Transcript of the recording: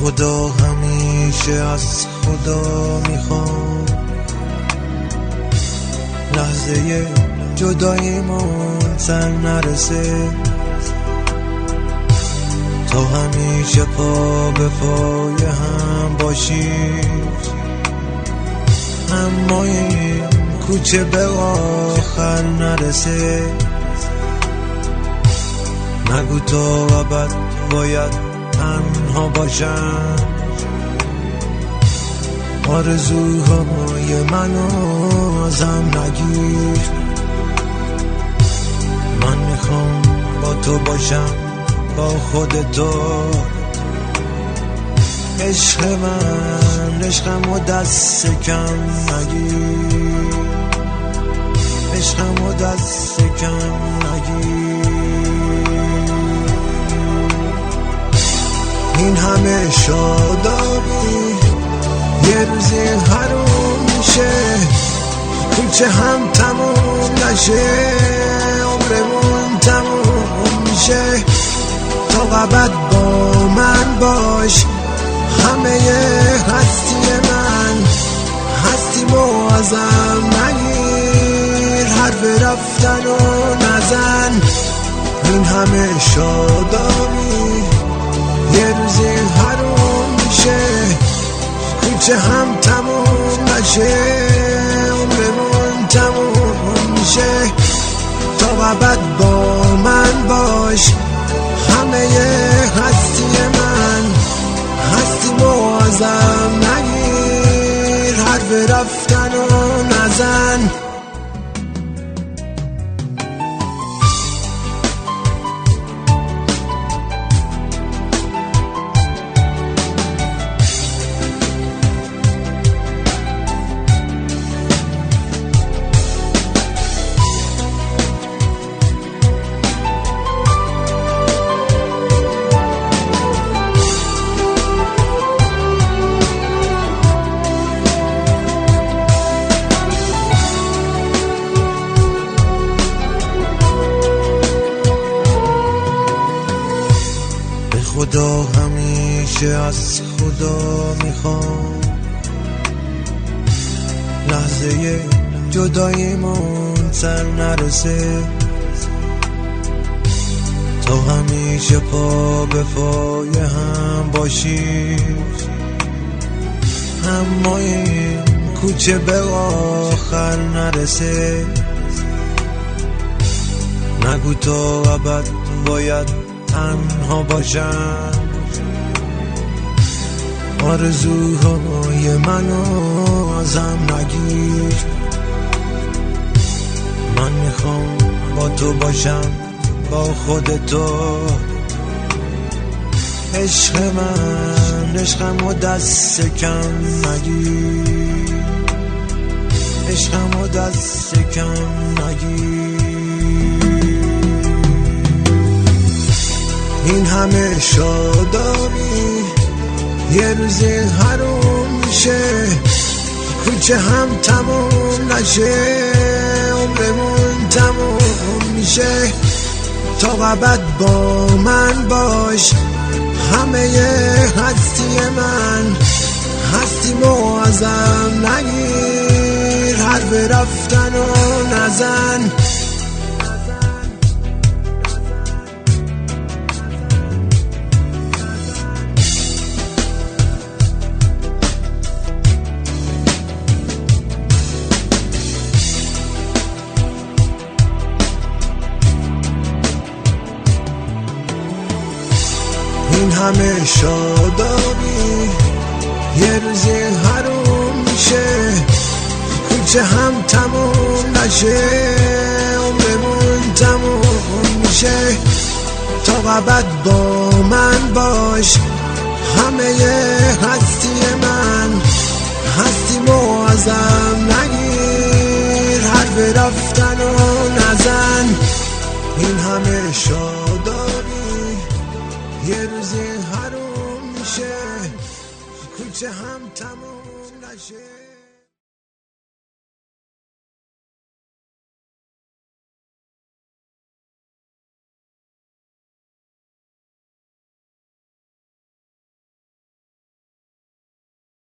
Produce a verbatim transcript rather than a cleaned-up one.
خدا همیشه از خدا میخوام لحظه جداییمون سر نرسه، تا همیشه پا به پای هم باشیم، اما این کوچه به آخر نرسه. نگو تا ابد باید تنها باشم، آرزوهای منو ازم نگیر. من میخوام با تو باشم، با خود تو. عشق من عشقمو دست کم نگیر، عشقمو دست کم نگیر. این همه شادابی یه روزی حروم میشه، کوچه هم تموم نشه، عمرمون تموم میشه. تا ابد با من باش، همه هستی من هستیمو ازم نگیر، حرف رفتن و نزن. این همه شادابی یه روزی حروم میشه، کوچه هم تموم نشه، عمرمون تموم میشه. تا ابد با من باش، همه هستی من هستیمو ازم نگیر، حرف رفتن و نزن. خدا همیشه از خدا میخوام لحظه جداییمون سر نرسه، تا همیشه پا به پای هم باشیم، اما این کوچه به آخر نرسه. نگو تا ابد باید تنها باشم، آرزوهای منو ازم نگیر. من میخوام با تو باشم، با خود تو. عشق من عشقمو دست کم نگیر، عشقمو دست کم نگیر. این همه شادابی یه روزی حروم میشه، کوچه هم تموم نشه، عمرمون تموم میشه. تا ابد با من باش، همه هستی من هستیمو ازم نگیر، حرف رفتن و نزن. این همه شادابی یه روزی حروم میشه، کوچه هم تموم نشه، عمرمون تموم میشه. تا ابد با من باش، همه هستی من هستیمو ازم نگیر، حرف رفتن و نزن. این همه شادابی یه روزی حروم میشه، کوچه هم تموم نشه.